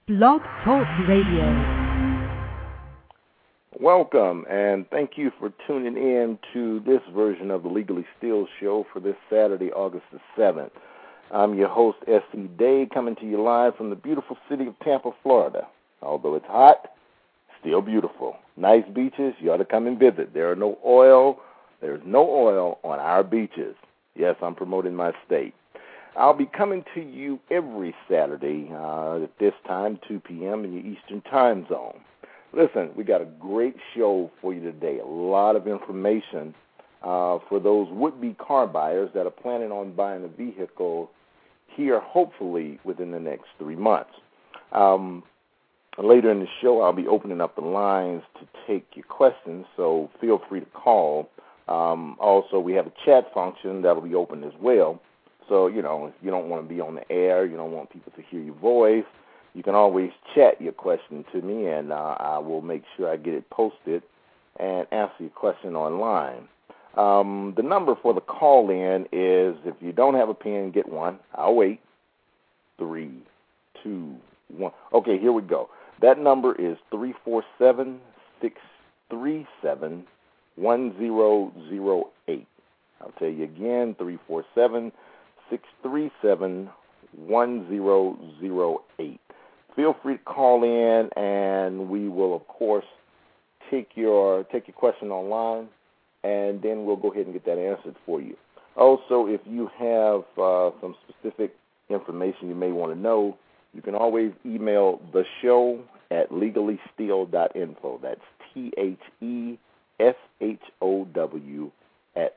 Blog Talk Radio. Welcome, and thank you for tuning in to this version of the Legally Steel Show for this Saturday, August the 7th. I'm your host, S.C. Day, coming to you live from the beautiful city of Tampa, Florida. Although it's hot, still beautiful. Nice beaches, you ought to come and visit. There's no oil on our beaches. Yes, I'm promoting my state. I'll be coming to you every Saturday at this time, 2 p.m. in your Eastern Time Zone. Listen, we got a great show for you today. A lot of information for those would-be car buyers that are planning on buying a vehicle here, hopefully, within the next 3 months. Later in the show, I'll be opening up the lines to take your questions, so feel free to call. Also, we have a chat function that will be open as well. So, if you don't want to be on the air, you don't want people to hear your voice, you can always chat your question to me, and I will make sure I get it posted and answer your question online. The number for the call-in is, if you don't have a pen, get one. I'll wait. 3, 2, 1. Okay, here we go. That number is 347-637-1008. I'll tell you again, 347-637-1008. Feel free to call in, and we will, of course, take your question online, and then we'll go ahead and get that answered for you. Also, if you have some specific information you may want to know, you can always email the show at legallysteal.info. That's THESHOW at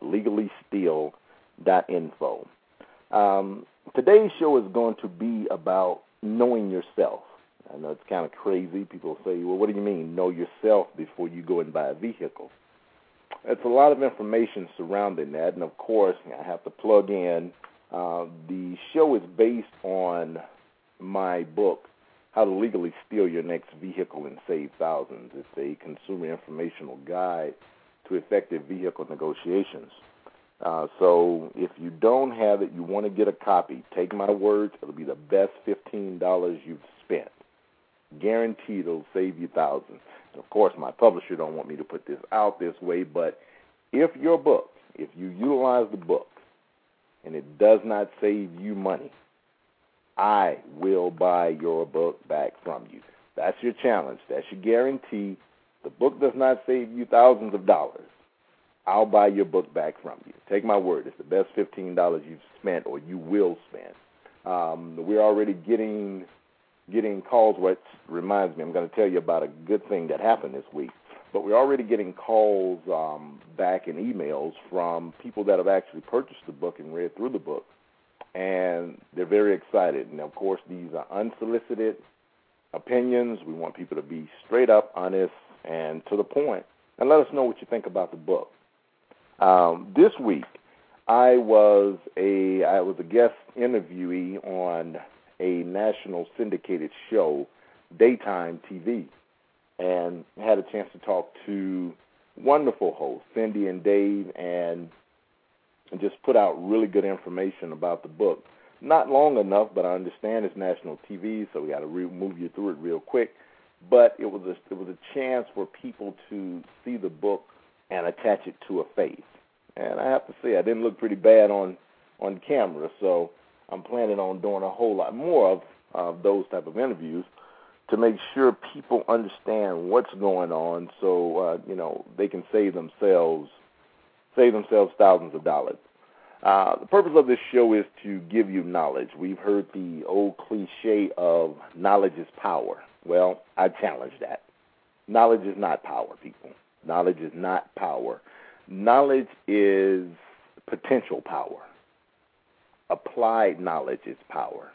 legallysteal.info. Today's show is going to be about knowing yourself. I know it's kind of crazy. People say, well, what do you mean, know yourself before you go and buy a vehicle? It's a lot of information surrounding that, and of course, I have to plug in. The show is based on my book, How to Legally Steal Your Next Vehicle and Save Thousands. It's a consumer informational guide to effective vehicle negotiations. So if you don't have it, you want to get a copy, take my words, it'll be the best $15 you've spent. Guaranteed it'll save you thousands. And of course, my publisher don't want me to put this out this way, but if you utilize the book and it does not save you money, I will buy your book back from you. That's your challenge. That's your guarantee. The book does not save you thousands of dollars. I'll buy your book back from you. Take my word. It's the best $15 you've spent or you will spend. We're already getting calls, which reminds me, I'm going to tell you about a good thing that happened this week. But we're already getting calls back and emails from people that have actually purchased the book and read through the book. And they're very excited. And, of course, these are unsolicited opinions. We want people to be straight up, honest, and to the point. And let us know what you think about the book. This week, I was a guest interviewee on a national syndicated show, daytime TV, and had a chance to talk to wonderful hosts, Cindy and Dave, and just put out really good information about the book. Not long enough, but I understand it's national TV, so we got to move you through it real quick. But it was a chance for people to see the book and attach it to a face. And I have to say, I didn't look pretty bad on camera, so I'm planning on doing a whole lot more of those type of interviews to make sure people understand what's going on, so they can save themselves thousands of dollars. The purpose of this show is to give you knowledge. We've heard the old cliche of knowledge is power. Well, I challenge that. Knowledge is not power, people. Knowledge is not power. Knowledge is potential power. Applied knowledge is power.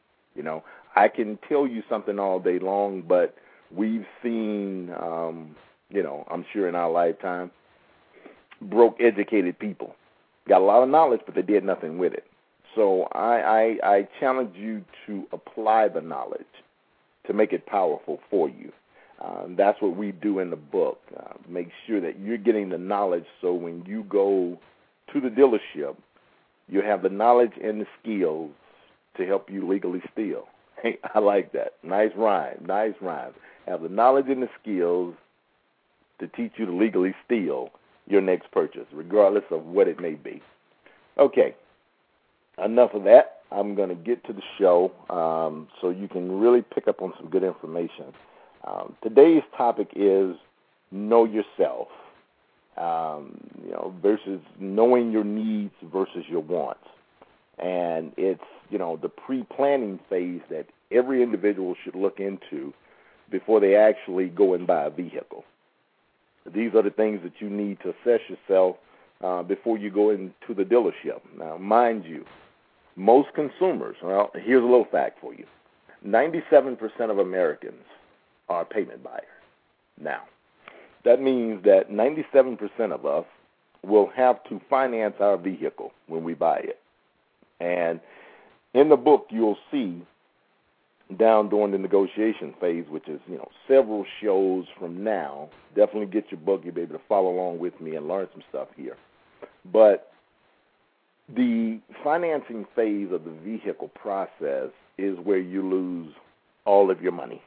I can tell you something all day long, but we've seen, I'm sure in our lifetime, broke, educated people. Got a lot of knowledge, but they did nothing with it. So I challenge you to apply the knowledge to make it powerful for you. That's what we do in the book. Make sure that you're getting the knowledge so when you go to the dealership, you have the knowledge and the skills to help you legally steal. I like that. Nice rhyme. Nice rhyme. Have the knowledge and the skills to teach you to legally steal your next purchase, regardless of what it may be. Okay, enough of that. I'm going to get to the show so you can really pick up on some good information. Today's topic is know yourself, versus knowing your needs versus your wants. And it's, the pre-planning phase that every individual should look into before they actually go and buy a vehicle. These are the things that you need to assess yourself before you go into the dealership. Now, mind you, most consumers, well, here's a little fact for you. 97% of Americans are payment buyers. Now, that means that 97% of us will have to finance our vehicle when we buy it. And in the book, you'll see down during the negotiation phase, which is, several shows from now. Definitely get your book. You'll be able to follow along with me and learn some stuff here. But the financing phase of the vehicle process is where you lose all of your money.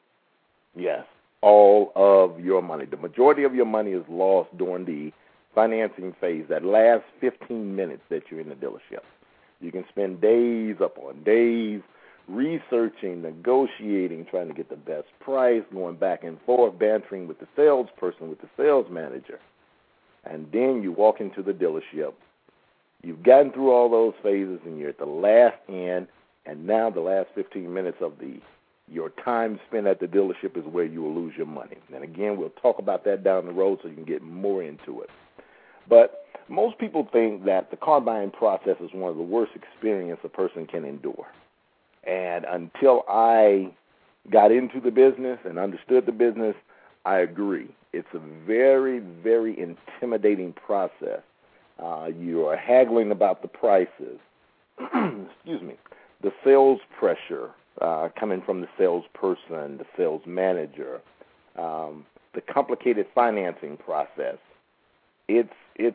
Yes, all of your money. The majority of your money is lost during the financing phase, that last 15 minutes that you're in the dealership. You can spend days upon days researching, negotiating, trying to get the best price, going back and forth, bantering with the salesperson, with the sales manager. And then you walk into the dealership. You've gotten through all those phases, and you're at the last end, and now the last 15 minutes of your time spent at the dealership is where you will lose your money. And again, we'll talk about that down the road so you can get more into it. But most people think that the car buying process is one of the worst experiences a person can endure. And until I got into the business and understood the business, I agree. It's a very, very intimidating process. You are haggling about the prices. Excuse me. The sales pressure coming from the salesperson, the sales manager, the complicated financing process. It's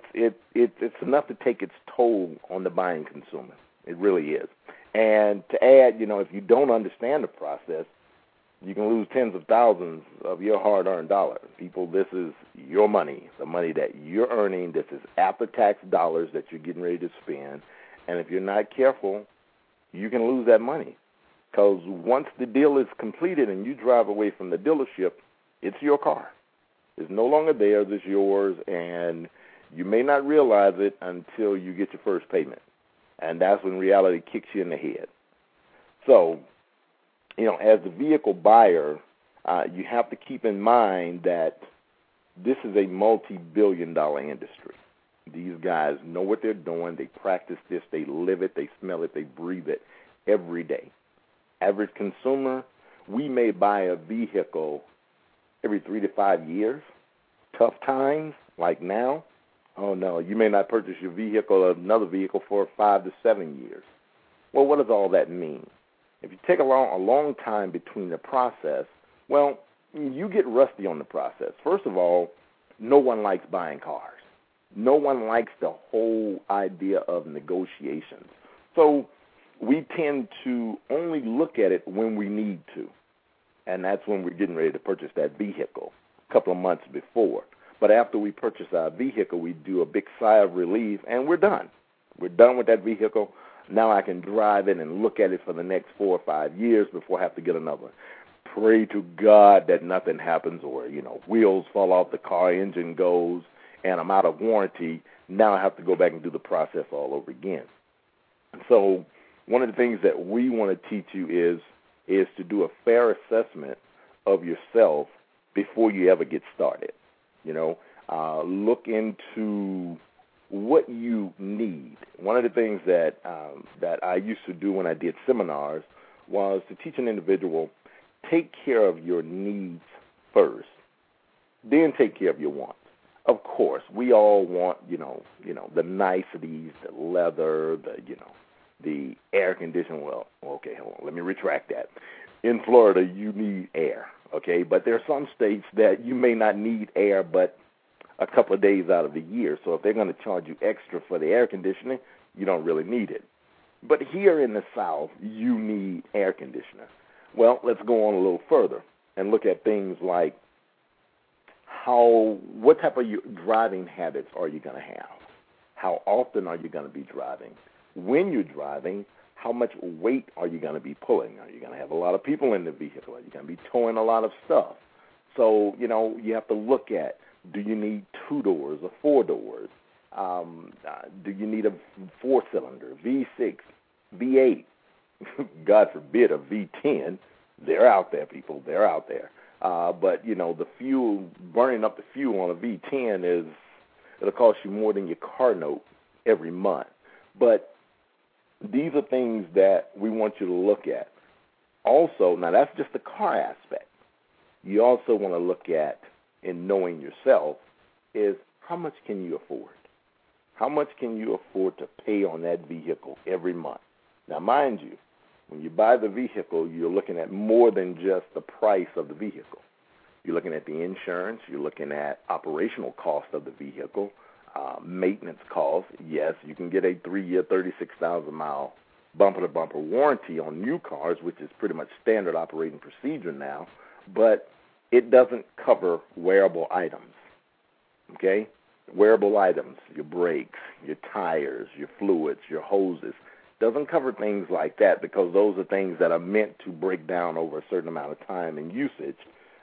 enough to take its toll on the buying consumer. It really is. And to add, if you don't understand the process, you can lose tens of thousands of your hard-earned dollars. People, this is your money, the money that you're earning. This is after-tax dollars that you're getting ready to spend. And if you're not careful, you can lose that money. Because once the deal is completed and you drive away from the dealership, it's your car. It's no longer theirs, it's yours, and you may not realize it until you get your first payment. And that's when reality kicks you in the head. So, as the vehicle buyer, you have to keep in mind that this is a multi-billion-dollar industry. These guys know what they're doing. They practice this. They live it. They smell it. They breathe it every day. Average consumer, we may buy a vehicle every 3 to 5 years. Tough times, like now, oh no, you may not purchase your vehicle or another vehicle for 5 to 7 years. Well, what does all that mean? If you take a long time between the process, well, you get rusty on the process. First of all, no one likes buying cars. No one likes the whole idea of negotiations. So we tend to only look at it when we need to, and that's when we're getting ready to purchase that vehicle a couple of months before. But after we purchase our vehicle, we do a big sigh of relief, and we're done. We're done with that vehicle. Now I can drive it and look at it for the next 4 or 5 years before I have to get another one. Pray to God that nothing happens or, wheels fall off the car, engine goes, and I'm out of warranty. Now I have to go back and do the process all over again. So one of the things that we want to teach you is to do a fair assessment of yourself before you ever get started. Look into what you need. One of the things that I used to do when I did seminars was to teach an individual, take care of your needs first, then take care of your wants. Of course, we all want, the niceties, the leather, the air conditioning. Well, okay, hold on. Let me retract that. In Florida, you need air, okay? But there are some states that you may not need air but a couple of days out of the year. So if they're going to charge you extra for the air conditioning, you don't really need it. But here in the South, you need air conditioner. Well, let's go on a little further and look at things like what type of driving habits are you going to have? How often are you going to be driving? When you're driving, how much weight are you going to be pulling? Are you going to have a lot of people in the vehicle? Are you going to be towing a lot of stuff? So, you have to look at, do you need 2 doors or 4 doors? Do you need a 4-cylinder, V6, V8? God forbid a V10. They're out there, people. They're out there. But, the fuel, burning up the fuel on a V10 it'll cost you more than your car note every month. But these are things that we want you to look at. Also, now that's just the car aspect. You also want to look at, in knowing yourself, is how much can you afford? How much can you afford to pay on that vehicle every month? Now, mind you, when you buy the vehicle, you're looking at more than just the price of the vehicle. You're looking at the insurance. You're looking at operational cost of the vehicle, maintenance costs. Yes, you can get a 3-year, 36,000-mile bumper-to-bumper warranty on new cars, which is pretty much standard operating procedure now, but it doesn't cover wearable items, okay? Wearable items, your brakes, your tires, your fluids, your hoses, doesn't cover things like that because those are things that are meant to break down over a certain amount of time and usage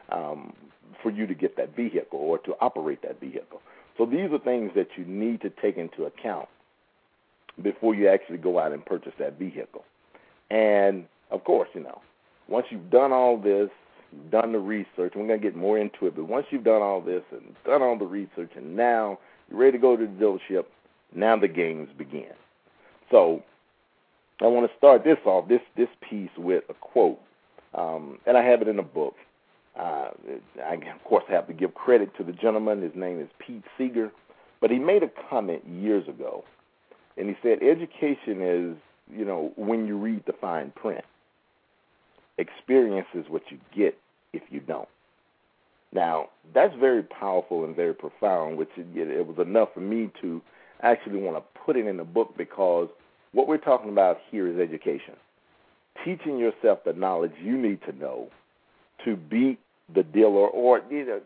for you to get that vehicle or to operate that vehicle. So these are things that you need to take into account before you actually go out and purchase that vehicle. And, of course, once you've done all this, you've done the research, and we're going to get more into it, but once you've done all this and done all the research and now you're ready to go to the dealership, now the games begin. So I want to start this off, this piece with a quote, and I have it in the book. I, of course, have to give credit to the gentleman. His name is Pete Seeger, but he made a comment years ago, and he said education is, when you read the fine print. Experience is what you get if you don't. Now, that's very powerful and very profound, which it was enough for me to actually want to put it in the book because what we're talking about here is education. Teaching yourself the knowledge you need to know to beat the dealer or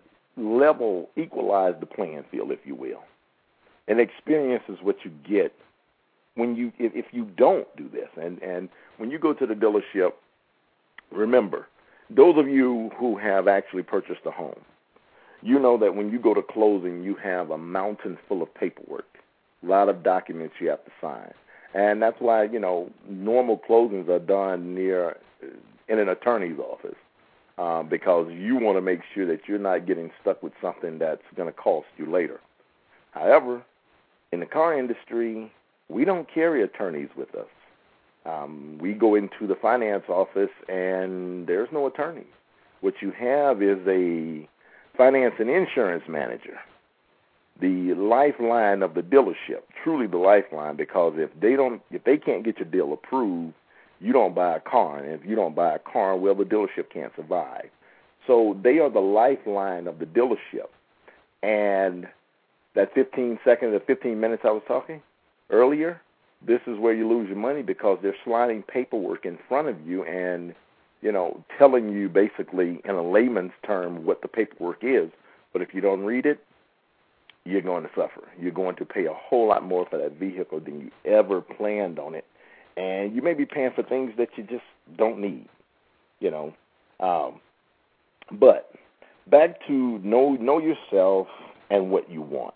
equalize the playing field, if you will. And experience is what you get if you don't do this. And when you go to the dealership, remember, those of you who have actually purchased a home, you know that when you go to closing, you have a mountain full of paperwork, a lot of documents you have to sign. And that's why, normal closings are done in an attorney's office because you want to make sure that you're not getting stuck with something that's going to cost you later. However, in the car industry, we don't carry attorneys with us. We go into the finance office, and there's no attorney. What you have is a finance and insurance manager, the lifeline of the dealership, truly the lifeline, because if they can't get your deal approved, you don't buy a car. And if you don't buy a car, well, the dealership can't survive. So they are the lifeline of the dealership. And that 15 seconds or 15 minutes I was talking earlier, this is where you lose your money because they're sliding paperwork in front of you and, telling you basically in a layman's term what the paperwork is. But if you don't read it, you're going to suffer. You're going to pay a whole lot more for that vehicle than you ever planned on it. And you may be paying for things that you just don't need, But back to know yourself and what you want.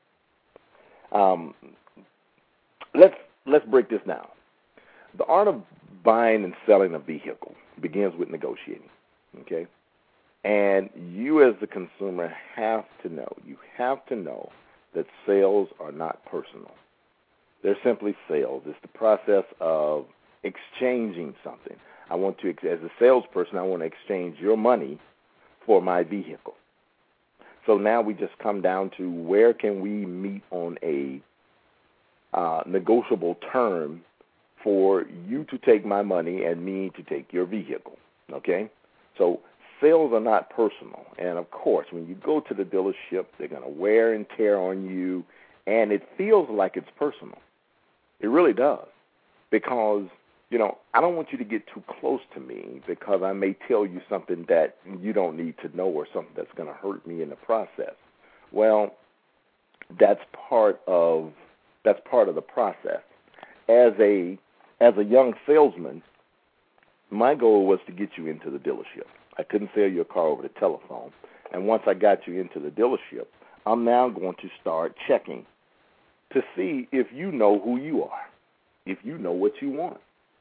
Let's break this down. The art of buying and selling a vehicle begins with negotiating, okay? And you as the consumer have to know that sales are not personal. They're simply sales. It's the process of exchanging something. As a salesperson, I want to exchange your money for my vehicle. So now we just come down to where can we meet on a negotiable term for you to take my money and me to take your vehicle, okay? So sales are not personal. And, of course, when you go to the dealership, they're going to wear and tear on you, and it feels like it's personal. It really does. because, I don't want you to get too close to me because I may tell you something that you don't need to know or something that's going to hurt me in the process. Well, that's part of the process. As a young salesman, my goal was to get you into the dealership. I couldn't sell your car over the telephone. And once I got you into the dealership, I'm now going to start checking to see if you know who you are, if you know what you want.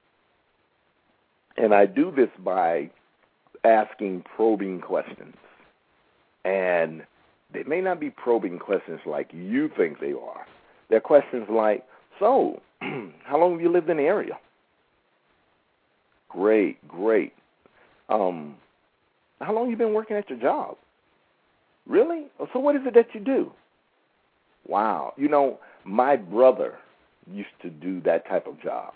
And I do this by asking probing questions. And they may not be probing questions like you think they are. They're questions like, so, how long have you lived in the area? Great. How long have you been working at your job? Really? So what is it that you do? Wow. My brother used to do that type of job.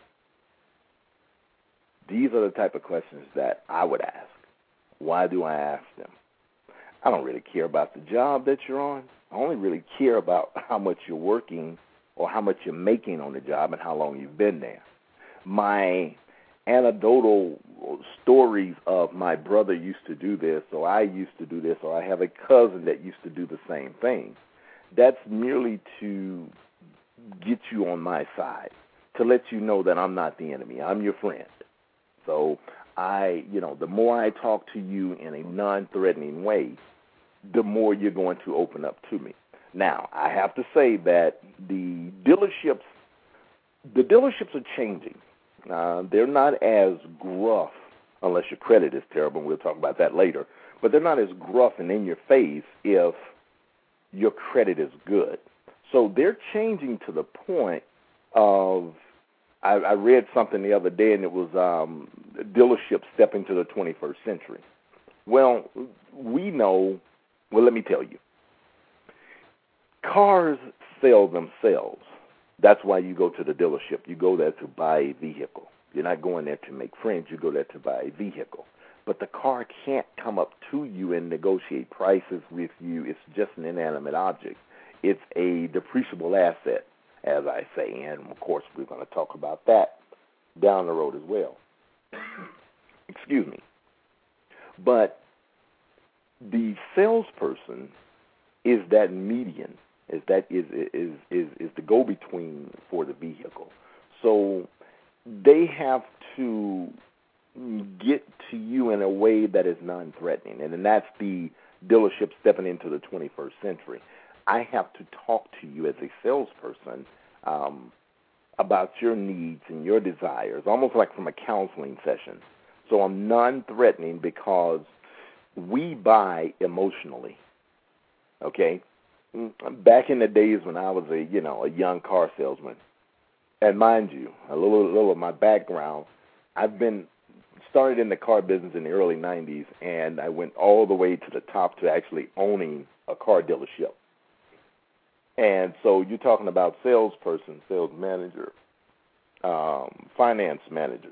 These are the type of questions that I would ask. Why do I ask them? I don't really care about the job that you're on. I only really care about how much you're working or how much you're making on the job and how long you've been there. My anecdotal stories of my brother used to do this, or I used to do this, or I have a cousin that used to do the same thing. That's merely to get you on my side, to let you know that I'm not the enemy. I'm your friend. So the more I talk to you in a non-threatening way, the more you're going to open up to me. Now, I have to say that the dealerships are changing. They're not as gruff, unless your credit is terrible, and we'll talk about that later, but they're not as gruff and in your face if your credit is good. So they're changing to the point of, I read something the other day, and it was dealerships stepping to the 21st century. Well, let me tell you. Cars sell themselves. That's why you go to the dealership. You go there to buy a vehicle. You're not going there to make friends. You go there to buy a vehicle. But the car can't come up to you and negotiate prices with you. It's just an inanimate object. It's a depreciable asset, as I say. And, of course, we're going to talk about that down the road as well. Excuse me. But the salesperson is that median, is the go-between for the vehicle. So they have to get to you in a way that is non-threatening, and that's the dealership stepping into the 21st century. I have to talk to you as a salesperson about your needs and your desires, almost like from a counseling session. So I'm non-threatening because we buy emotionally, okay? Back in the days when I was a young car salesman, and mind you, a little of my background, I've been started in the car business in the early 90s, and I went all the way to the top to actually owning a car dealership. And so you're talking about salesperson, sales manager, finance manager,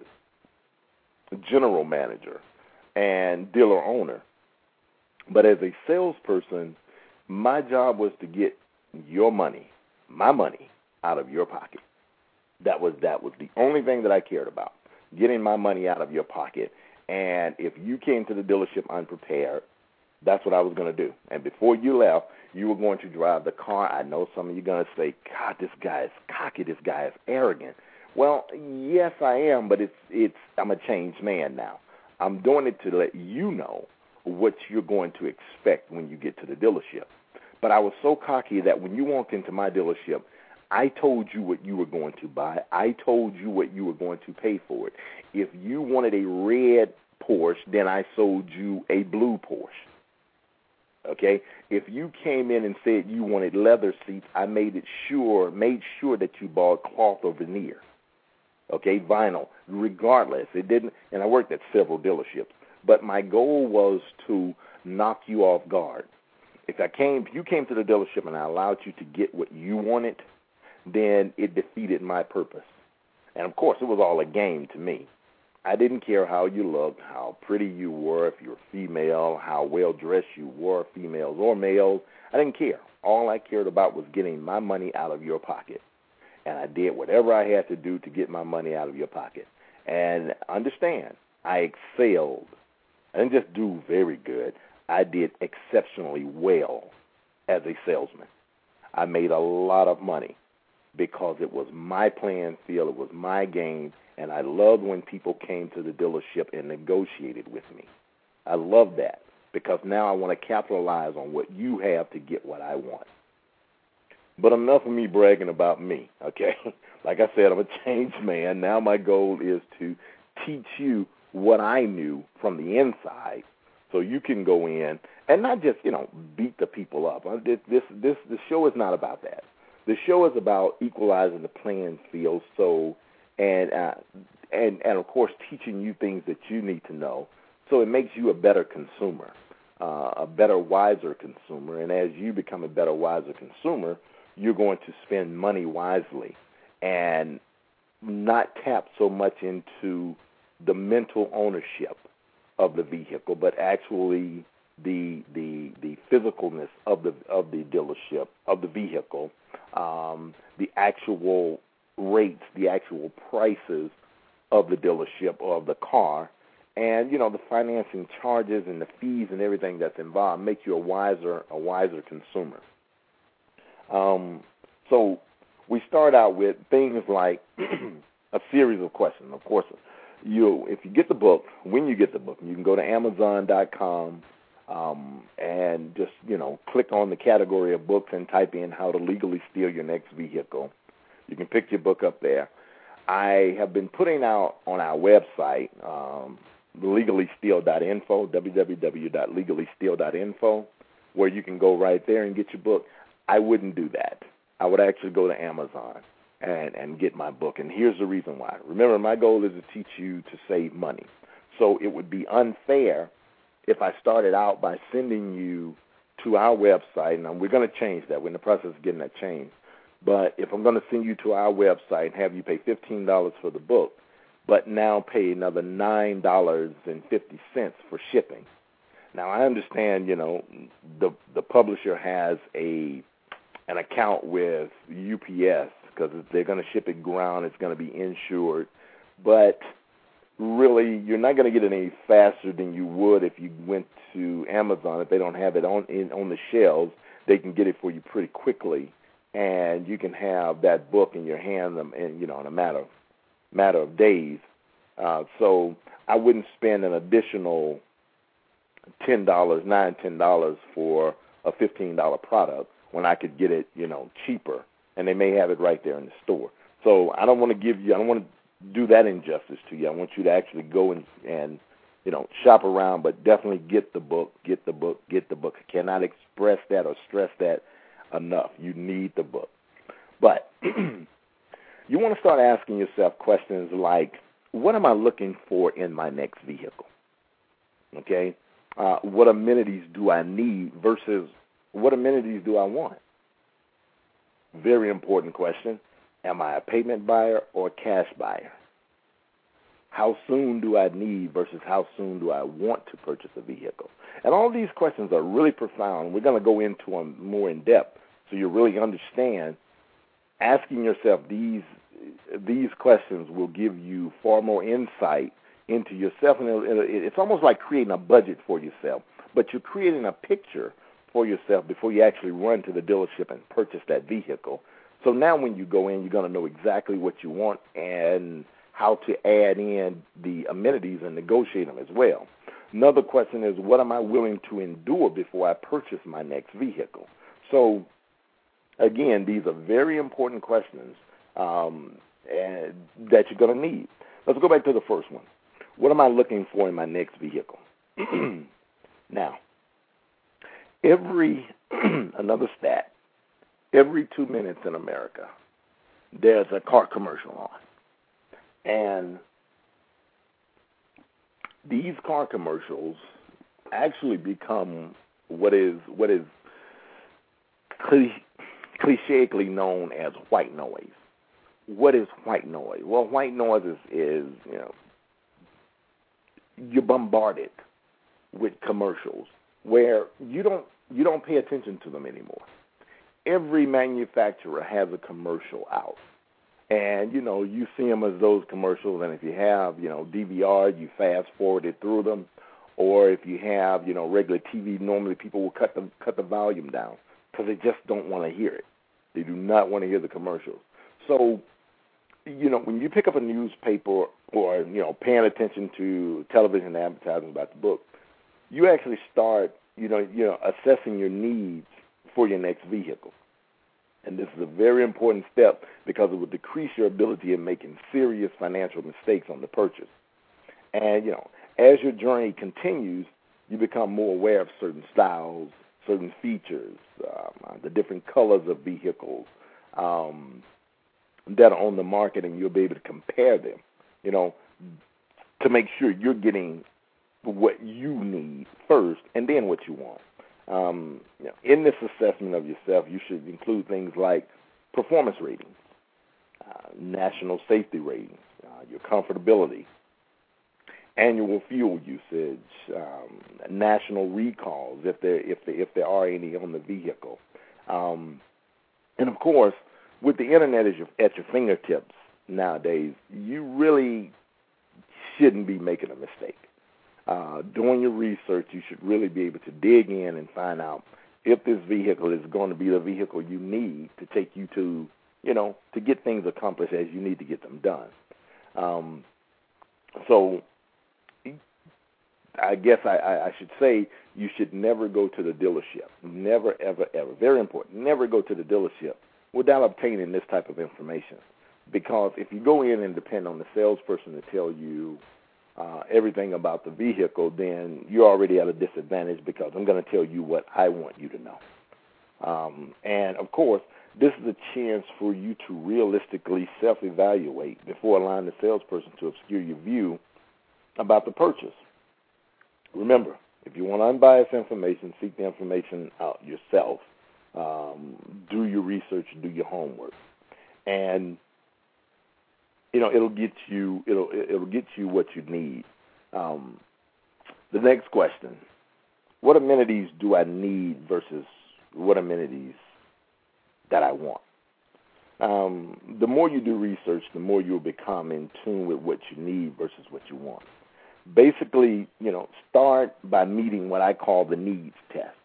general manager, and dealer owner. But as a salesperson, my job was to get your money, my money, out of your pocket. That was the only thing that I cared about, getting my money out of your pocket. And if you came to the dealership unprepared, that's what I was going to do. And before you left, you were going to drive the car. I know some of you are going to say, God, this guy is cocky. This guy is arrogant. Well, yes, I am, but I'm a changed man now. I'm doing it to let you know what you're going to expect when you get to the dealership. But I was so cocky that when you walked into my dealership, I told you what you were going to buy. I told you what you were going to pay for it. If you wanted a red Porsche, then I sold you a blue Porsche. Okay? If you came in and said you wanted leather seats, I made sure that you bought cloth or veneer. Okay, vinyl, regardless. It didn't, and I worked at several dealerships. But my goal was to knock you off guard. If you came to the dealership and I allowed you to get what you wanted, then it defeated my purpose. And, of course, it was all a game to me. I didn't care how you looked, how pretty you were, if you were female, how well-dressed you were, females or males. I didn't care. All I cared about was getting my money out of your pocket. and I did whatever I had to do to get my money out of your pocket. And understand, I excelled. I didn't just do very good. I did exceptionally well as a salesman. I made a lot of money because it was my playing field, it was my game, and I loved when people came to the dealership and negotiated with me. I love that because now I want to capitalize on what you have to get what I want. But enough of me bragging about me, okay? Like I said, I'm a changed man. Now my goal is to teach you what I knew from the inside so you can go in and not just, beat the people up. The show is not about that. The show is about equalizing the playing field and of course teaching you things that you need to know so it makes you a better consumer, a better, wiser consumer. And as you become a better, wiser consumer, you're going to spend money wisely and not tap so much into the mental ownership of the vehicle, but actually the physicalness of the dealership, of the vehicle, the actual rates, the actual prices of the dealership or of the car, and the financing charges and the fees and everything that's involved make you a wiser consumer. So we start out with things like a series of questions. Of course, if you get the book, when you get the book, you can go to Amazon.com and just, click on the category of books and type in how to legally steal your next vehicle. You can pick your book up there. I have been putting out on our website, legallysteal.info, www.legallysteal.info, where you can go right there and get your book. I wouldn't do that. I would actually go to Amazon and get my book. And here's the reason why. Remember, my goal is to teach you to save money. So it would be unfair if I started out by sending you to our website, and we're going to change that. We're in the process of getting that changed. But if I'm going to send you to our website and have you pay $15 for the book, but now pay another $9.50 for shipping. Now, I understand, the publisher has an account with UPS because if they're going to ship it ground, it's going to be insured. But really, you're not going to get it any faster than you would if you went to Amazon. If they don't have it on the shelves, they can get it for you pretty quickly, and you can have that book in your hand in a matter of days. So I wouldn't spend an additional $10 for a $15 product when I could get it, cheaper, and they may have it right there in the store. So I don't want to do that injustice to you. I want you to actually go and shop around, but definitely get the book. I cannot express that or stress that enough. You need the book. But you want to start asking yourself questions like, what am I looking for in my next vehicle? Okay? What amenities do I need versus what amenities do I want? Very important question. Am I a payment buyer or a cash buyer? How soon do I need versus how soon do I want to purchase a vehicle? And all these questions are really profound. We're going to go into them more in depth so you really understand. Asking yourself these questions will give you far more insight into yourself. And it's almost like creating a budget for yourself, but you're creating a picture for yourself before you actually run to the dealership and purchase that vehicle. So now when you go in, you're going to know exactly what you want and how to add in the amenities and negotiate them as well. Another question is, what am I willing to endure before I purchase my next vehicle? So, again, these are very important questions that you're going to need. Let's go back to the first one. What am I looking for in my next vehicle? Now, another stat, every 2 minutes in America, there's a car commercial on. And these car commercials actually become what is clicheically known as white noise. What is white noise? Well, white noise is you're bombarded with commercials where you don't pay attention to them anymore. Every manufacturer has a commercial out. And, you see them as those commercials, and if you have, DVR, you fast forward it through them. Or if you have, regular TV, normally people will cut the volume down because they just don't want to hear it. They do not want to hear the commercials. So, when you pick up a newspaper or, paying attention to television advertising about the book, you actually start, assessing your needs for your next vehicle. And this is a very important step because it will decrease your ability in making serious financial mistakes on the purchase. And, as your journey continues, you become more aware of certain styles, certain features, the different colors of vehicles that are on the market, and you'll be able to compare them, to make sure you're getting what you need first and then what you want. In this assessment of yourself, you should include things like performance ratings, national safety ratings, your comfortability, annual fuel usage, national recalls if there are any on the vehicle, and of course, with the internet at your fingertips nowadays, you really shouldn't be making a mistake. Doing your research, you should really be able to dig in and find out if this vehicle is going to be the vehicle you need to take you to, to get things accomplished as you need to get them done. So I guess I should say you should never go to the dealership. Never, ever, ever. Very important. Never go to the dealership without obtaining this type of information. Because if you go in and depend on the salesperson to tell you everything about the vehicle, then you're already at a disadvantage because I'm going to tell you what I want you to know. And, of course, this is a chance for you to realistically self-evaluate before allowing the salesperson to obscure your view about the purchase. Remember, if you want unbiased information, seek the information out yourself. Do your research, do your homework. And it'll get you what you need. The next question: what amenities do I need versus what amenities that I want? The more you do research, the more you'll become in tune with what you need versus what you want. Basically, start by meeting what I call the needs test,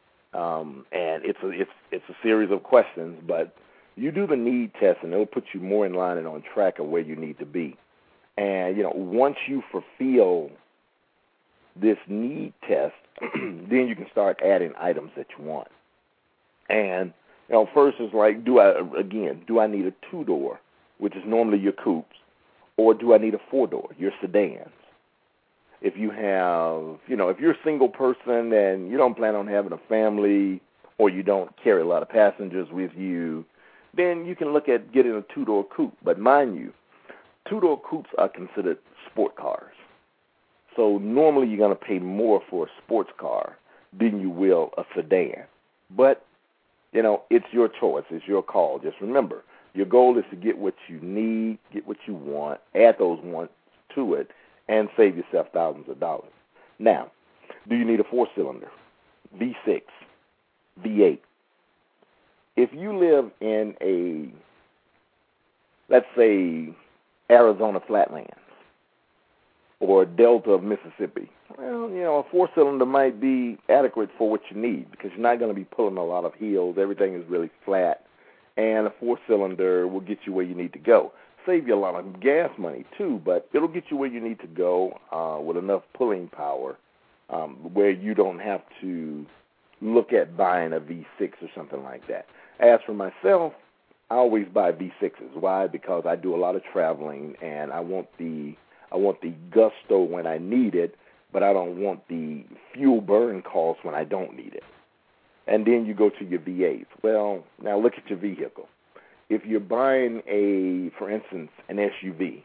and it's a series of questions, but you do the need test, and it'll put you more in line and on track of where you need to be. And, once you fulfill this need test, then you can start adding items that you want. And, first is like, do I need a two-door, which is normally your coupes, or do I need a four-door, your sedans? If you have, if you're a single person and you don't plan on having a family or you don't carry a lot of passengers with you, then you can look at getting a two-door coupe. But mind you, two-door coupes are considered sport cars. So normally you're going to pay more for a sports car than you will a sedan. But, it's your choice. It's your call. Just remember, your goal is to get what you need, get what you want, add those wants to it, and save yourself thousands of dollars. Now, do you need a four-cylinder, V6, V8? If you live in let's say, Arizona flatlands or Delta of Mississippi, well, a four-cylinder might be adequate for what you need because you're not going to be pulling a lot of hills. Everything is really flat, and a four-cylinder will get you where you need to go. Save you a lot of gas money, too, but it'll get you where you need to go with enough pulling power where you don't have to look at buying a V6 or something like that. As for myself, I always buy V6s. Why? Because I do a lot of traveling, and I want the gusto when I need it, but I don't want the fuel burn costs when I don't need it. And then you go to your V8s. Well, now look at your vehicle. If you're buying for instance, an SUV,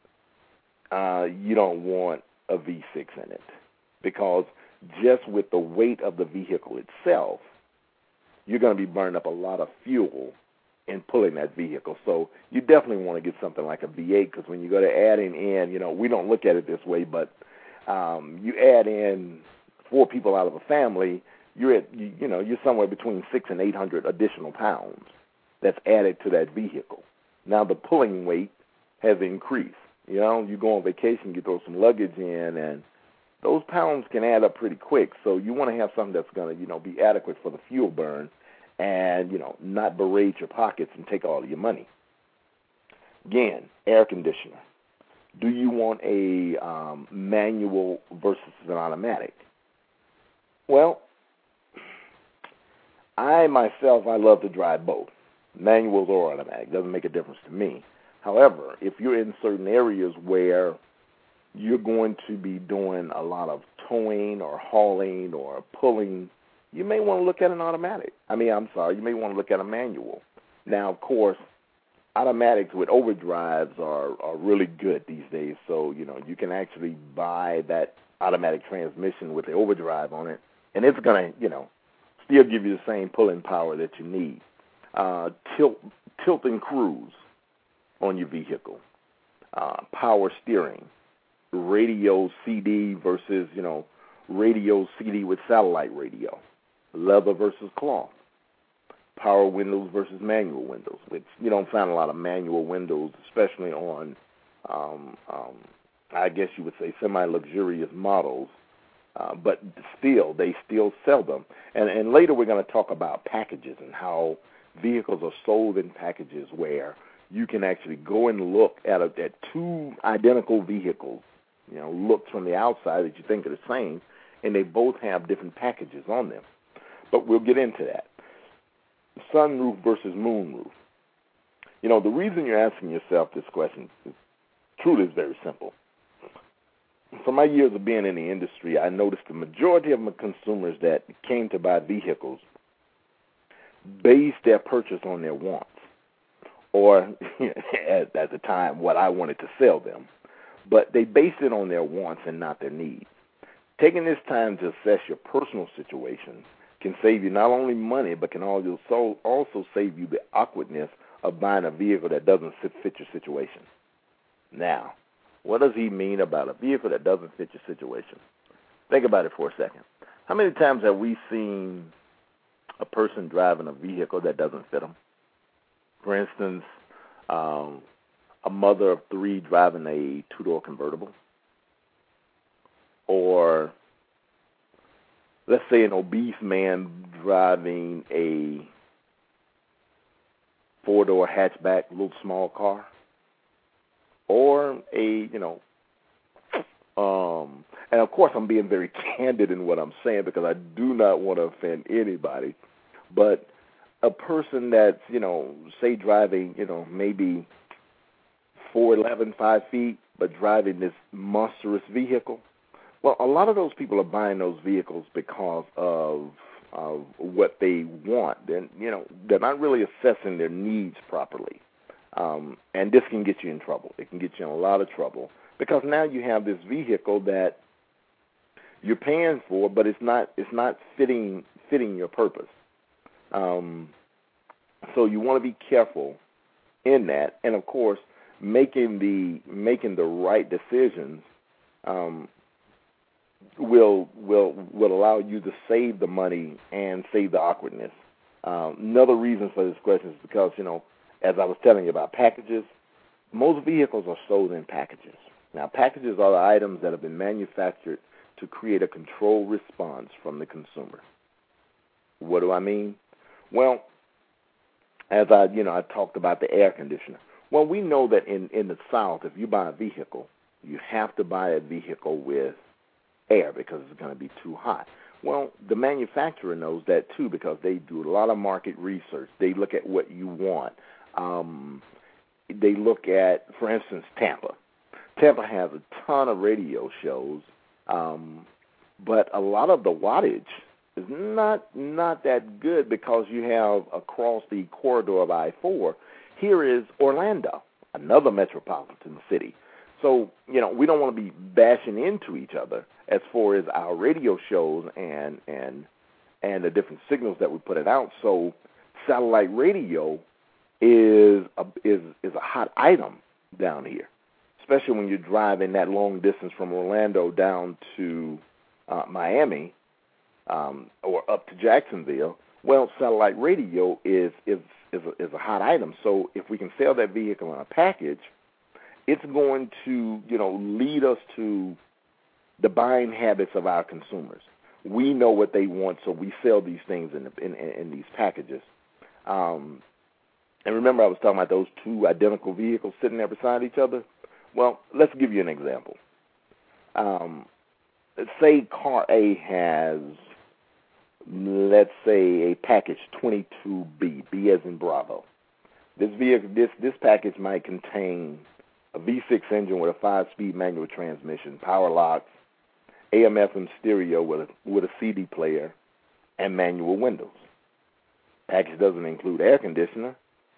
you don't want a V6 in it because just with the weight of the vehicle itself, you're going to be burning up a lot of fuel in pulling that vehicle. So you definitely want to get something like a V8 because when you go to adding in, we don't look at it this way, but you add in 4 people out of a family, you're somewhere between 600 and 800 additional pounds that's added to that vehicle. Now the pulling weight has increased. You know, you go on vacation, you throw some luggage in, and those pounds can add up pretty quick. So you want to have something that's going to, you know, be adequate for the fuel burn and, you know, not berate your pockets and take all of your money. Again, air conditioner. Do you want a manual versus an automatic? Well, I love to drive both, manuals or automatic. Doesn't make a difference to me. However, if you're in certain areas where you're going to be doing a lot of towing or hauling or pulling, you may want to look at an automatic. You may want to look at a manual. Now, of course, automatics with overdrives are really good these days. So, you know, you can actually buy that automatic transmission with the overdrive on it, and it's going to, you know, still give you the same pulling power that you need. Tilt and cruise on your vehicle. Power steering. Radio CD versus, you know, radio CD with satellite radio. Leather versus cloth. Power windows versus manual windows, which you don't find a lot of manual windows, especially on, I guess you would say, semi-luxurious models, but still, they still sell them. And later we're going to talk about packages and how vehicles are sold in packages where you can actually go and look at two identical vehicles, you know, looked from the outside that you think are the same, and they both have different packages on them. But we'll get into that. Sunroof versus moonroof. You know, the reason you're asking yourself this question truly is very simple. From my years of being in the industry, I noticed the majority of my consumers that came to buy vehicles based their purchase on their wants, or at the time, what I wanted to sell them. But they based it on their wants and not their needs. Taking this time to assess your personal situation can save you not only money, but can also save you the awkwardness of buying a vehicle that doesn't fit your situation. Now, what does he mean about a vehicle that doesn't fit your situation? Think about it for a second. How many times have we seen a person driving a vehicle that doesn't fit them? For instance, a mother of three driving a two-door convertible, or let's say an obese man driving a four-door hatchback, little small car, or and of course I'm being very candid in what I'm saying because I do not want to offend anybody, but a person that's, you know, say driving, you know, maybe 4'11", 5 feet, but driving this monstrous vehicle. Well, a lot of those people are buying those vehicles because of what they want. Then, you know, they're not really assessing their needs properly, and this can get you in trouble. It can get you in a lot of trouble because now you have this vehicle that you're paying for, but it's not fitting your purpose. So you want to be careful in that, and of course, making the right decisions will allow you to save the money and save the awkwardness. Another reason for this question is because, you know, as I was telling you about packages, most vehicles are sold in packages. Now, packages are the items that have been manufactured to create a controlled response from the consumer. What do I mean? Well, as I talked about the air conditioner. Well, we know that in the South, if you buy a vehicle, you have to buy a vehicle with air because it's going to be too hot. Well, the manufacturer knows that too because they do a lot of market research. They look at what you want. They look at, for instance, Tampa. Tampa has a ton of radio shows, but a lot of the wattage is not that good because you have across the corridor of I-4, here is Orlando, another metropolitan city. So, you know, we don't want to be bashing into each other as far as our radio shows and the different signals that we put it out. So satellite radio is a hot item down here, especially when you're driving that long distance from Orlando down to Miami or up to Jacksonville. Well, satellite radio is a hot item. So if we can sell that vehicle in a package, it's going to, lead us to the buying habits of our consumers. We know what they want, so we sell these things in these packages. And remember, I was talking about those two identical vehicles sitting there beside each other. Well, let's give you an example. Say car A has, let's say, a package 22B, B as in Bravo. This package might contain a V6 engine with a 5-speed manual transmission, power locks, AM/FM stereo with a CD player, and manual windows. Package doesn't include air conditioner,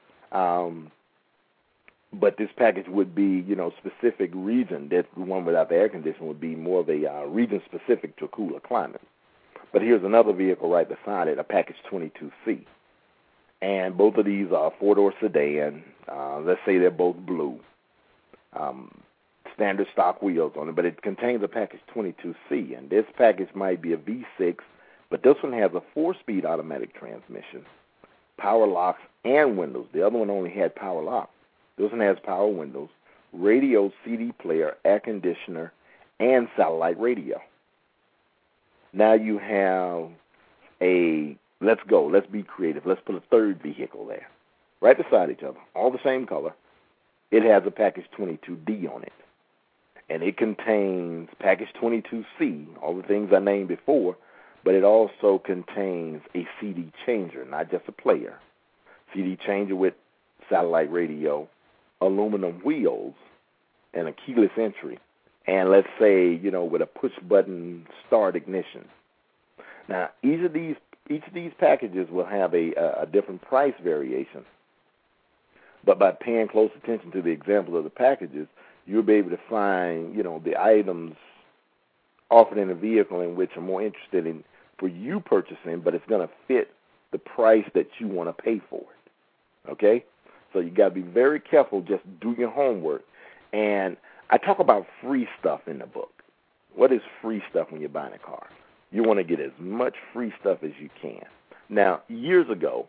but this package would be, specific region. That the one without the air conditioner would be more of a region specific to a cooler climate. But here's another vehicle right beside it, a package 22C. And both of these are 4-door sedan. Let's say they're both blue. Standard stock wheels on it, but it contains a package 22C. And this package might be a V6, but this one has a 4-speed automatic transmission, power locks, and windows. The other one only had power locks. This one has power windows, radio, CD player, air conditioner, and satellite radio. Now you have let's be creative. Let's put a third vehicle there, right beside each other, all the same color. It has a package 22D on it, and it contains package 22C, all the things I named before, but it also contains a CD changer, not just a player. CD changer with satellite radio, aluminum wheels, and a keyless entry, and let's say, with a push-button start ignition. Now, each of these packages will have a different price variation, but by paying close attention to the example of the packages, you'll be able to find, the items offered in a vehicle in which are more interested in for you purchasing, but it's going to fit the price that you want to pay for it. Okay? So you got to be very careful. Just do your homework. And I talk about free stuff in the book. What is free stuff when you're buying a car? You want to get as much free stuff as you can. Now, years ago,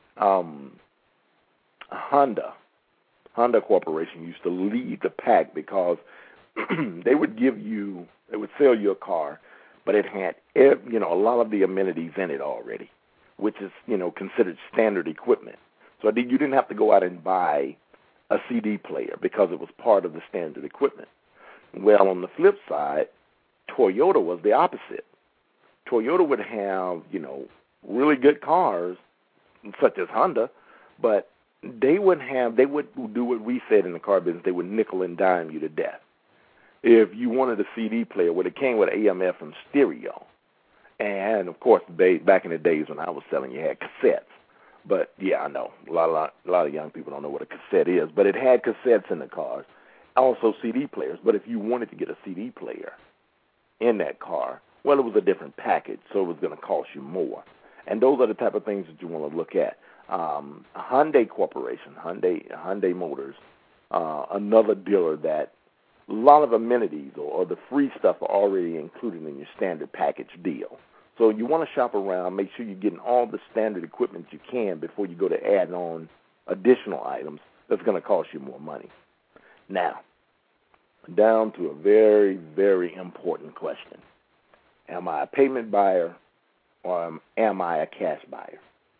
Honda Corporation used to lead the pack because they would sell you a car, but it had, a lot of the amenities in it already, which is, considered standard equipment. So you didn't have to go out and buy a CD player because it was part of the standard equipment. Well, on the flip side, Toyota was the opposite. Toyota would have, really good cars, such as Honda, but they would do what we said in the car business. They would nickel and dime you to death. If you wanted a CD player, it came with AM/FM stereo. And, of course, back in the days when I was selling, you had cassettes. But, yeah, I know. A lot of young people don't know what a cassette is. But it had cassettes in the cars, also CD players. But if you wanted to get a CD player in that car, well, it was a different package, so it was going to cost you more. And those are the type of things that you want to look at. Hyundai Corporation, Hyundai Motors, another dealer that a lot of amenities or the free stuff are already included in your standard package deal. So you want to shop around, make sure you're getting all the standard equipment you can before you go to add on additional items that's going to cost you more money. Now, down to a very, very important question. Am I a payment buyer or am I a cash buyer?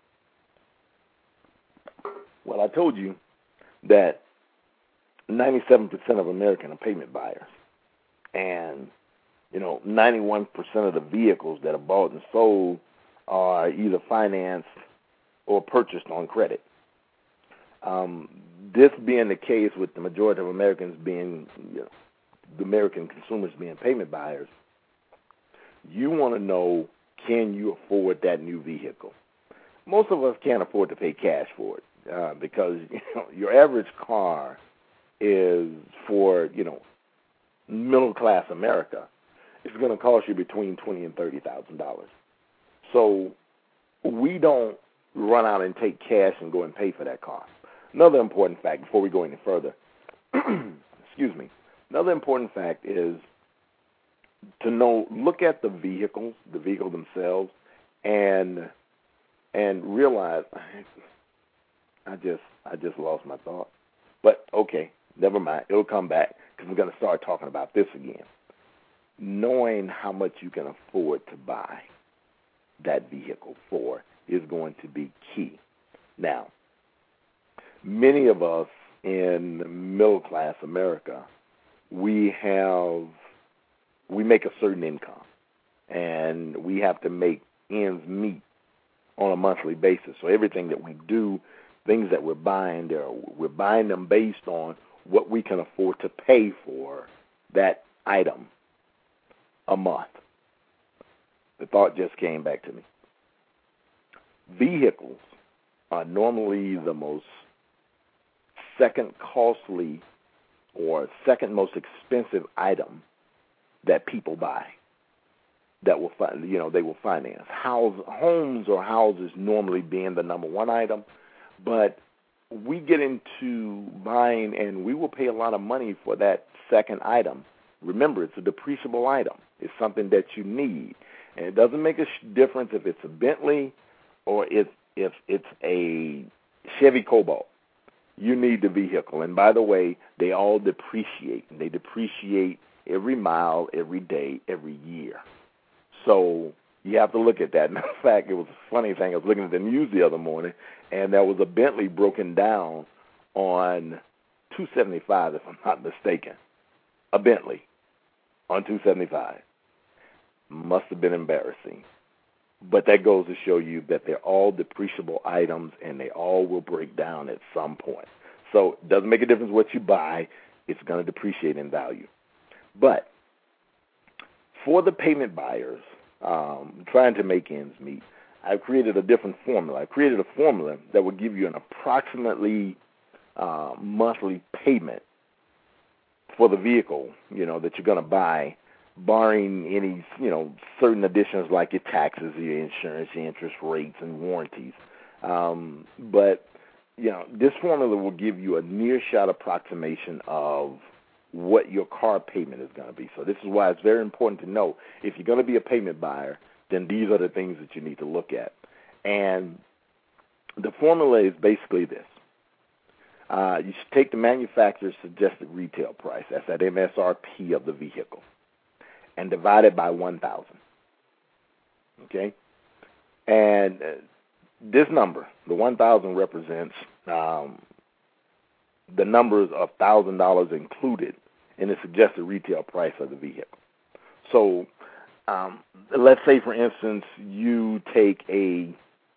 Well, I told you that 97% of Americans are payment buyers. And 91% of the vehicles that are bought and sold are either financed or purchased on credit. This being the case with the majority of Americans being, the American consumers being payment buyers, you want to know, can you afford that new vehicle? Most of us can't afford to pay cash for it because your average car is for, middle-class America. It's going to cost you between $20,000 and $30,000. So we don't run out and take cash and go and pay for that car. Another important fact, before we go any further, another important fact is to look at the vehicle themselves, and and realized I just lost my thought. But okay, never mind. It'll come back because we're going to start talking about this again. Knowing how much you can afford to buy that vehicle for is going to be key. Now, many of us in middle class America, we make a certain income, and we have to make ends meet on a monthly basis. So everything that we do, things that we're buying them based on what we can afford to pay for that item a month. The thought just came back to me. Vehicles are normally the most second costly or second most expensive item that people buy. That will they will finance. Homes or houses normally being the number one item, but we get into buying and we will pay a lot of money for that second item. Remember, it's a depreciable item. It's something that you need, and it doesn't make a difference if it's a Bentley or if it's a Chevy Cobalt. You need the vehicle, and by the way, they all depreciate. They depreciate every mile, every day, every year. So you have to look at that. Matter of fact, it was a funny thing. I was looking at the news the other morning, and there was a Bentley broken down on 275, if I'm not mistaken. A Bentley on 275. Must have been embarrassing. But that goes to show you that they're all depreciable items, and they all will break down at some point. So it doesn't make a difference what you buy. It's going to depreciate in value. But for the payment buyers trying to make ends meet, I've created a different formula. I created a formula that will give you an approximately monthly payment for the vehicle, that you're going to buy, barring any, certain additions like your taxes, your insurance, your interest rates, and warranties. But this formula will give you a near-shot approximation of what your car payment is going to be. So this is why it's very important to know if you're going to be a payment buyer, then these are the things that you need to look at. And the formula is basically this. You should take the manufacturer's suggested retail price, that's that MSRP of the vehicle, and divide it by 1,000. Okay? And this number, the 1,000, represents the numbers of $1,000 included in the suggested retail price of the vehicle. So let's say, for instance, you take a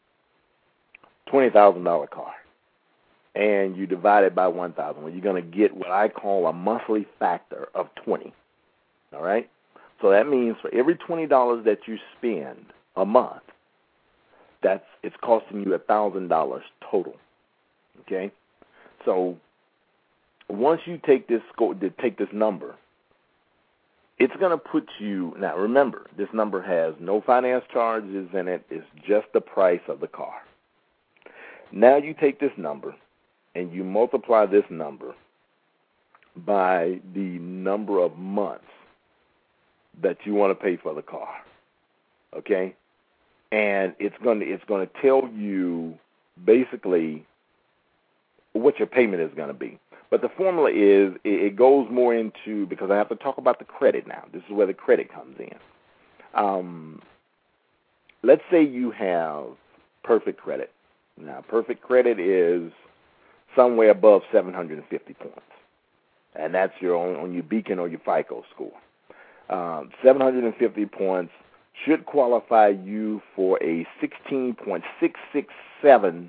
$20,000 car and you divide it by 1,000. Well, you're going to get what I call a monthly factor of 20. All right? So that means for every $20 that you spend a month, it's costing you $1,000 total. Okay? So once you take this number, it's going to put you, now remember, this number has no finance charges in it. It's just the price of the car. Now you take this number and you multiply this number by the number of months that you want to pay for the car. Okay? And it's going to tell you basically what your payment is going to be. But the formula is, it goes more into, because I have to talk about the credit now. This is where the credit comes in. Let's say you have perfect credit. Now, perfect credit is somewhere above 750 points. And that's on your Beacon or your FICO score. 750 points should qualify you for a $16.667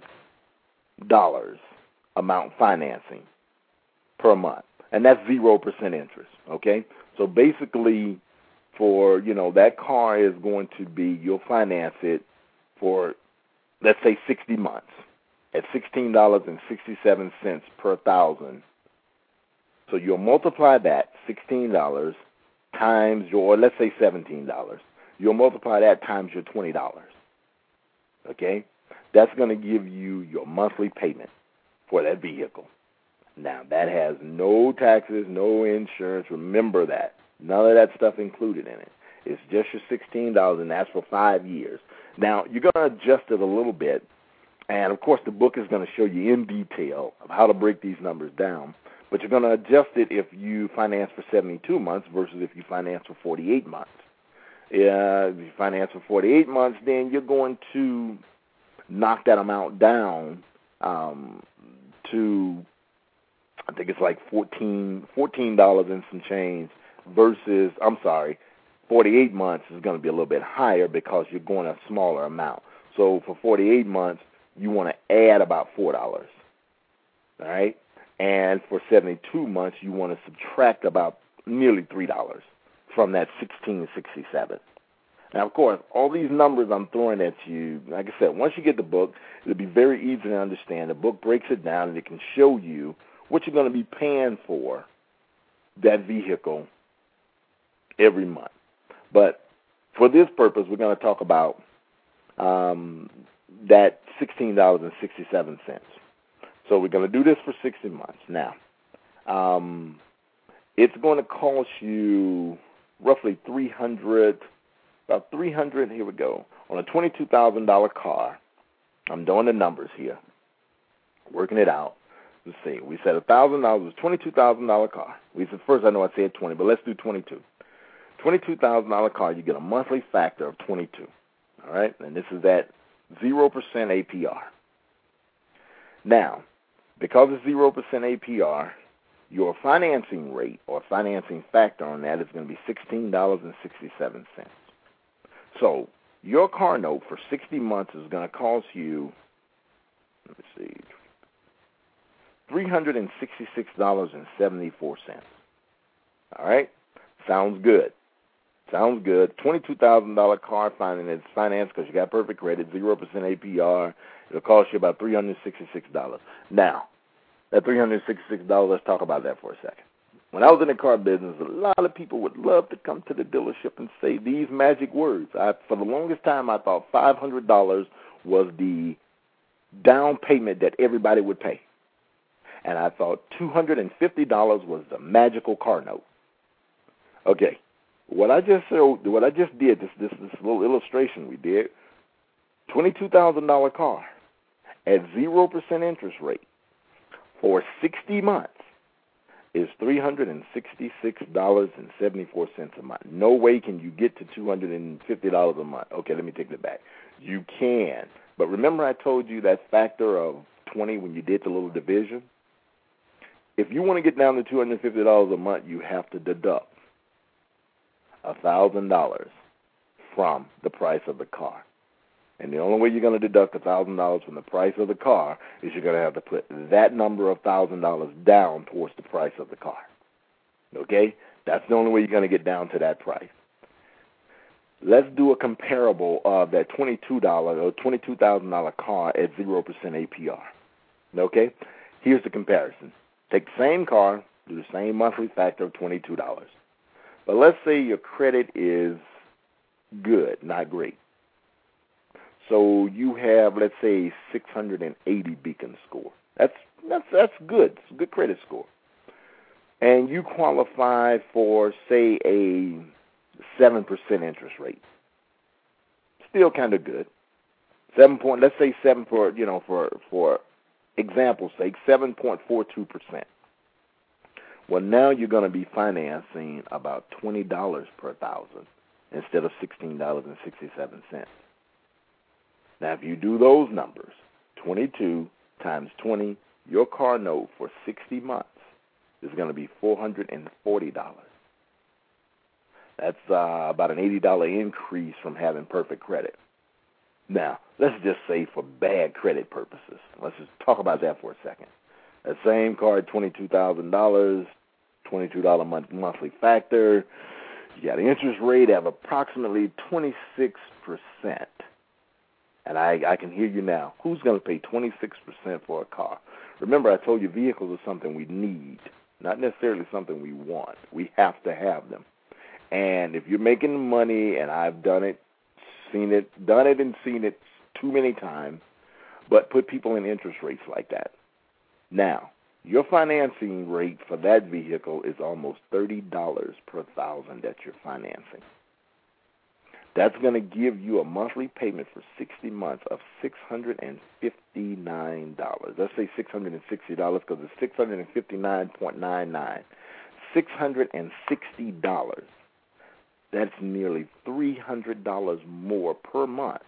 amount financing per month, and that's 0% interest, okay? So basically, for, that car is going to be, you'll finance it for, let's say, 60 months at $16.67 per thousand. So you'll multiply that, $16 times your, let's say $17. You'll multiply that times your $20, okay? That's going to give you your monthly payment for that vehicle. Now, that has no taxes, no insurance. Remember that. None of that stuff included in it. It's just your $16, and that's for 5 years. Now, you're going to adjust it a little bit, and, of course, the book is going to show you in detail of how to break these numbers down, but you're going to adjust it if you finance for 72 months versus if you finance for 48 months. If you finance for 48 months, then you're going to knock that amount down to, I think it's like $14 and some change versus, 48 months is going to be a little bit higher because you're going a smaller amount. So for 48 months, you want to add about $4, all right? And for 72 months, you want to subtract about nearly $3 from that $16.67. Now, of course, all these numbers I'm throwing at you, like I said, once you get the book, it'll be very easy to understand. The book breaks it down, and it can show you what you're going to be paying for that vehicle every month. But for this purpose, we're going to talk about that $16.67. So we're going to do this for 60 months. Now, it's going to cost you roughly about $300, here we go, on a $22,000 car. I'm doing the numbers here, working it out. Let's see. We said $1,000 was $22,000 car. We said, first I know I said 20, but let's do 22. $22,000 car, you get a monthly factor of 22, all right? And this is at 0% APR. Now, because it's 0% APR, your financing rate or financing factor on that is going to be $16.67. So your car note for 60 months is going to cost you, let me see, $366.74. All right? Sounds good. Sounds good. $22,000 car finance because you got perfect credit, 0% APR. It'll cost you about $366. Now, that $366, let's talk about that for a second. When I was in the car business, a lot of people would love to come to the dealership and say these magic words. For the longest time, I thought $500 was the down payment that everybody would pay. And I thought $250 was the magical car note. Okay, what I just did, this little illustration we did, $22,000 car at 0% interest rate for 60 months is $366.74 a month. No way can you get to $250 a month. Okay, let me take that back. You can. But remember I told you that factor of 20 when you did the little division? If you want to get down to $250 a month, you have to deduct $1,000 from the price of the car. And the only way you're going to deduct $1,000 from the price of the car is you're going to have to put that number of $1,000 down towards the price of the car. Okay? That's the only way you're going to get down to that price. Let's do a comparable of that $22 or $22,000 car at 0% APR. Okay? Here's the comparison. Take the same car, do the same monthly factor of $22. But let's say your credit is good, not great. So you have, let's say, 680 Beacon score. That's good. It's a good credit score. And you qualify for, say, a 7% interest rate. Still kind of good. Let's say 7 for example's sake, 7.42%. Well, now you're going to be financing about $20 per thousand instead of $16.67. Now, if you do those numbers, 22 times 20, your car note for 60 months is going to be $440. That's about an $80 increase from having perfect credit. Now, let's just say for bad credit purposes. Let's just talk about that for a second. That same car at $22,000, $22 monthly factor. You got an interest rate of approximately 26%. And I can hear you now. Who's going to pay 26% for a car? Remember, I told you vehicles are something we need, not necessarily something we want. We have to have them. And if you're making money, and I've done it and seen it too many times, but put people in interest rates like that. Now, your financing rate for that vehicle is almost $30 per thousand that you're financing. That's going to give you a monthly payment for 60 months of $659. Let's say $660 because it's $659.99. $660. That's nearly $300 more per month.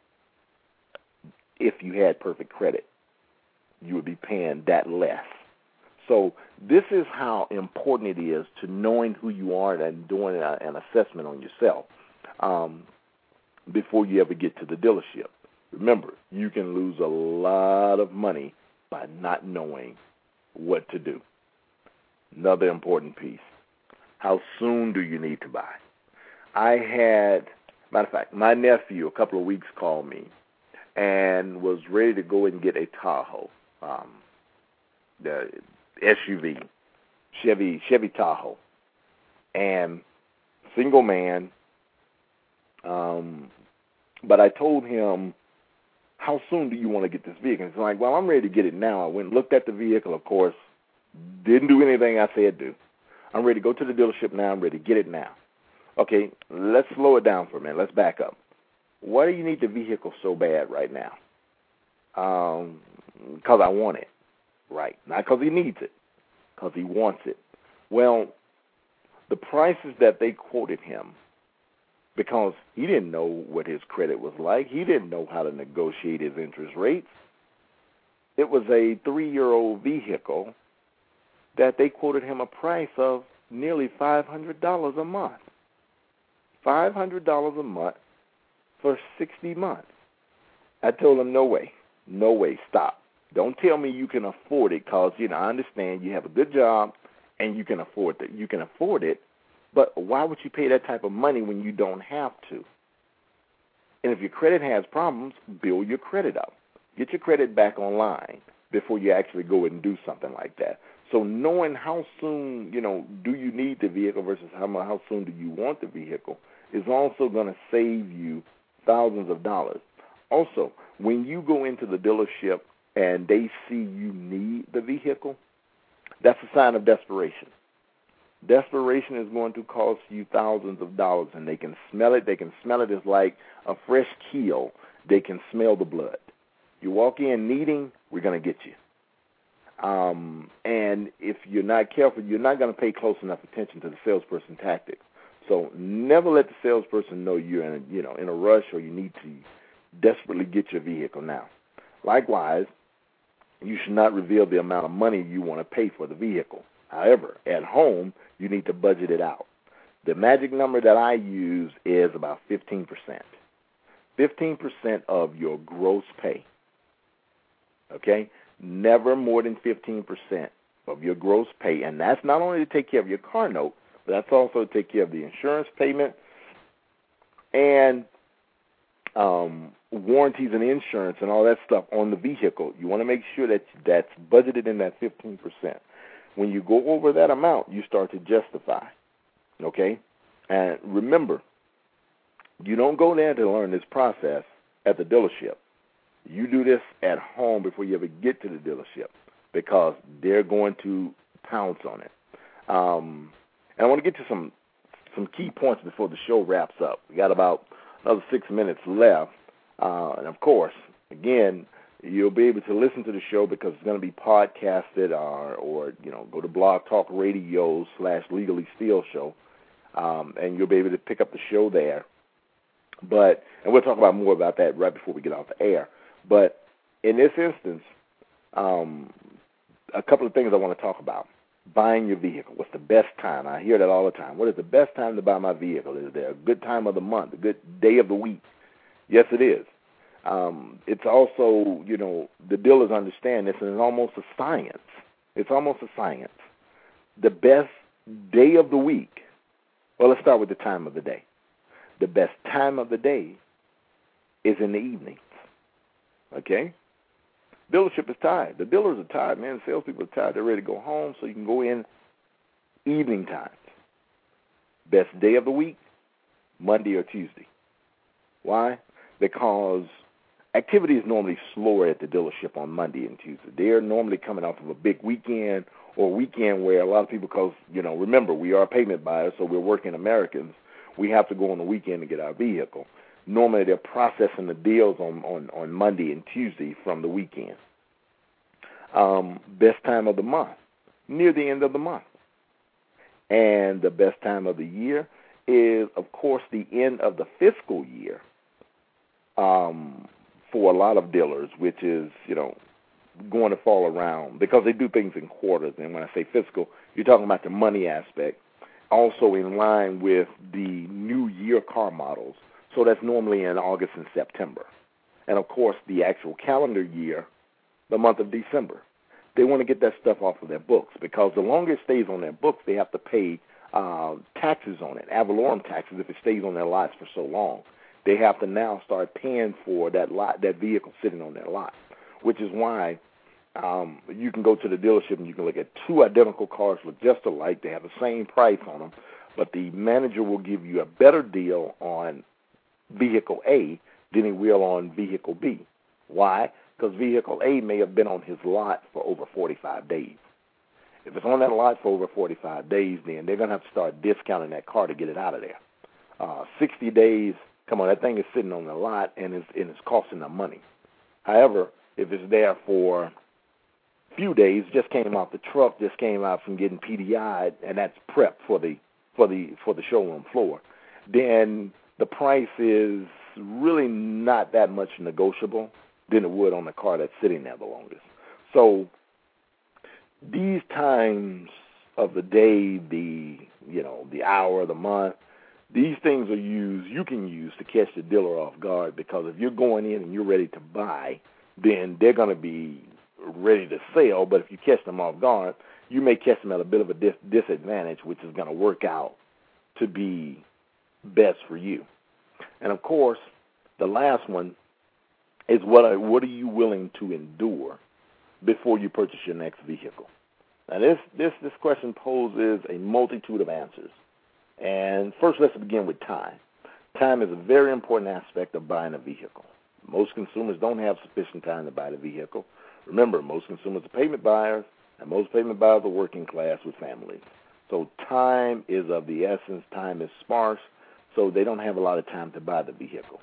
If you had perfect credit, you would be paying that less. So this is how important it is to knowing who you are and doing an assessment on yourself before you ever get to the dealership. Remember, you can lose a lot of money by not knowing what to do. Another important piece, how soon do you need to buy? Matter of fact, my nephew a couple of weeks called me and was ready to go and get a Tahoe, the SUV, Chevy Tahoe, and single man. But I told him, how soon do you want to get this vehicle? He's like, well, I'm ready to get it now. I went and looked at the vehicle, of course, didn't do anything I said do. I'm ready to go to the dealership now. I'm ready to get it now. Okay, let's slow it down for a minute. Let's back up. Why do you need the vehicle so bad right now? Because I want it. Right. Not because he needs it. Because he wants it. Well, the prices that they quoted him, because he didn't know what his credit was like. He didn't know how to negotiate his interest rates. It was a 3-year-old vehicle that they quoted him a price of nearly $500 a month. $500 a month for 60 months. I told him, no way, stop. Don't tell me you can afford it because, I understand you have a good job and you can afford it. You can afford it, but why would you pay that type of money when you don't have to? And if your credit has problems, build your credit up. Get your credit back online before you actually go and do something like that. So knowing how soon, do you need the vehicle versus how soon do you want the vehicle is also going to save you thousands of dollars. Also, when you go into the dealership and they see you need the vehicle, that's a sign of desperation. Desperation is going to cost you thousands of dollars, and they can smell it. They can smell it as like a fresh kill. They can smell the blood. You walk in needing, we're going to get you. And if you're not careful, you're not going to pay close enough attention to the salesperson tactics. So never let the salesperson know you're in a rush or you need to desperately get your vehicle now. Likewise, you should not reveal the amount of money you want to pay for the vehicle. However, at home, you need to budget it out. The magic number that I use is about 15%. 15% of your gross pay. Okay? Never more than 15% of your gross pay. And that's not only to take care of your car note, but that's also to take care of the insurance payment and warranties and insurance and all that stuff on the vehicle. You want to make sure that that's budgeted in that 15%. When you go over that amount, you start to justify, okay? And remember, you don't go there to learn this process at the dealership. You do this at home before you ever get to the dealership because they're going to pounce on it. And I want to get to some key points before the show wraps up. We got about another 6 minutes left. And, of course, again, you'll be able to listen to the show because it's going to be podcasted or go to Blog Talk Radio /Legally Steel Show, and you'll be able to pick up the show there. And we'll talk about more about that right before we get off the air. But in this instance, a couple of things I want to talk about. Buying your vehicle. What's the best time? I hear that all the time. What is the best time to buy my vehicle? Is there a good time of the month, a good day of the week? Yes, it is. It's also, the dealers understand this, and it's almost a science. It's almost a science. The best day of the week, well, let's start with the time of the day. The best time of the day is in the evenings, okay? Dealership is tired. The dealers are tired, man. The salespeople are tired. They're ready to go home, so you can go in evening times. Best day of the week, Monday or Tuesday. Why? Because activity is normally slower at the dealership on Monday and Tuesday. They're normally coming off of a big weekend or weekend where a lot of people, because, remember, we are payment buyers, so we're working Americans. we have to go on the weekend to get our vehicle. Normally they're processing the deals on Monday and Tuesday from the weekend. Best time of the month, near the end of the month. And the best time of the year is, of course, the end of the fiscal year for a lot of dealers, which is, going to fall around because they do things in quarters. And when I say fiscal, you're talking about the money aspect, also in line with the new year car models. So that's normally in August and September. And, of course, the actual calendar year, the month of December. They want to get that stuff off of their books because the longer it stays on their books, they have to pay taxes on it, ad valorem taxes, if it stays on their lots for so long. They have to now start paying for that vehicle sitting on their lot, which is why you can go to the dealership and you can look at two identical cars look just alike. They have the same price on them, but the manager will give you a better deal on vehicle A than he will on vehicle B. Why? Because vehicle A may have been on his lot for over 45 days. If it's on that lot for over 45 days, then they're going to have to start discounting that car to get it out of there. 60 days, come on, that thing is sitting on the lot and it's costing them money. However, if it's there for a few days, just came off the truck, just came out from getting PDI'd, and that's prep for the showroom floor, then the price is really not that much negotiable than it would on the car that's sitting there the longest. So these times of the day, the hour, the month, these things you can use to catch the dealer off guard, because if you're going in and you're ready to buy, then they're going to be ready to sell. But if you catch them off guard, you may catch them at a bit of a disadvantage, which is going to work out to be best for you. And, of course, the last one is what are you willing to endure before you purchase your next vehicle? Now, this question poses a multitude of answers. And first, let's begin with time. Time is a very important aspect of buying a vehicle. Most consumers don't have sufficient time to buy the vehicle. Remember, most consumers are payment buyers, and most payment buyers are working class with families. So time is of the essence. Time is sparse, so they don't have a lot of time to buy the vehicle.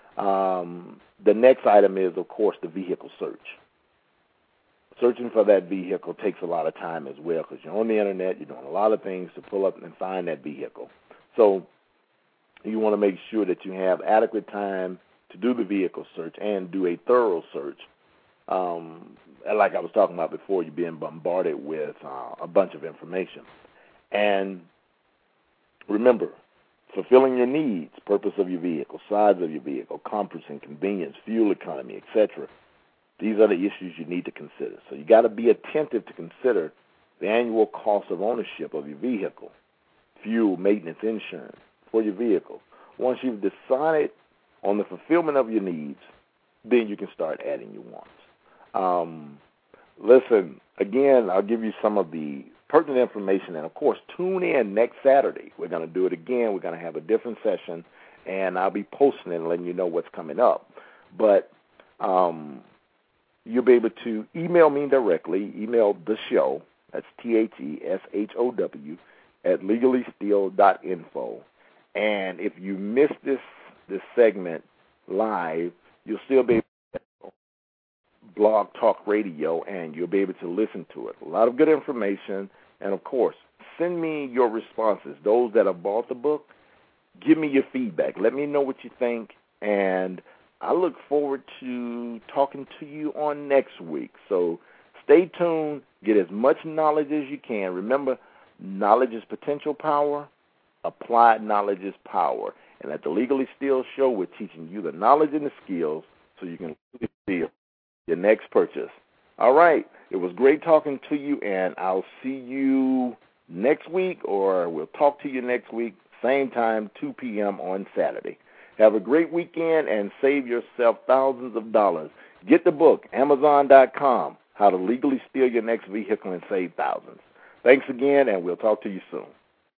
The next item is, of course, the vehicle search. Searching for that vehicle takes a lot of time as well, because you're on the internet, you're doing a lot of things to pull up and find that vehicle. So you want to make sure that you have adequate time to do the vehicle search and do a thorough search. Like I was talking about before, you're being bombarded with a bunch of information. And remember, fulfilling your needs, purpose of your vehicle, size of your vehicle, comfort and convenience, fuel economy, etc. These are the issues you need to consider. So you got to be attentive to consider the annual cost of ownership of your vehicle, fuel, maintenance, insurance for your vehicle. Once you've decided on the fulfillment of your needs, then you can start adding your wants. Listen, again, I'll give you some of the pertinent information, and, of course, tune in next Saturday. We're going to do it again. We're going to have a different session, and I'll be posting it and letting you know what's coming up. But you'll be able to email me directly, email the show, that's THESHOW, at legallysteal.info. And if you miss this segment live, you'll still be able to Blog Talk Radio, and you'll be able to listen to it. A lot of good information. And, of course, send me your responses. Those that have bought the book, give me your feedback. Let me know what you think. And I look forward to talking to you on next week. So stay tuned. Get as much knowledge as you can. Remember, knowledge is potential power. Applied knowledge is power. And at the Legally Steal Show, we're teaching you the knowledge and the skills so you can steal your next purchase. All right. It was great talking to you, and I'll see you next week, or we'll talk to you next week, same time, 2 p.m. on Saturday. Have a great weekend and save yourself thousands of dollars. Get the book, Amazon.com, How to Legally Steal Your Next Vehicle and Save Thousands. Thanks again, and we'll talk to you soon.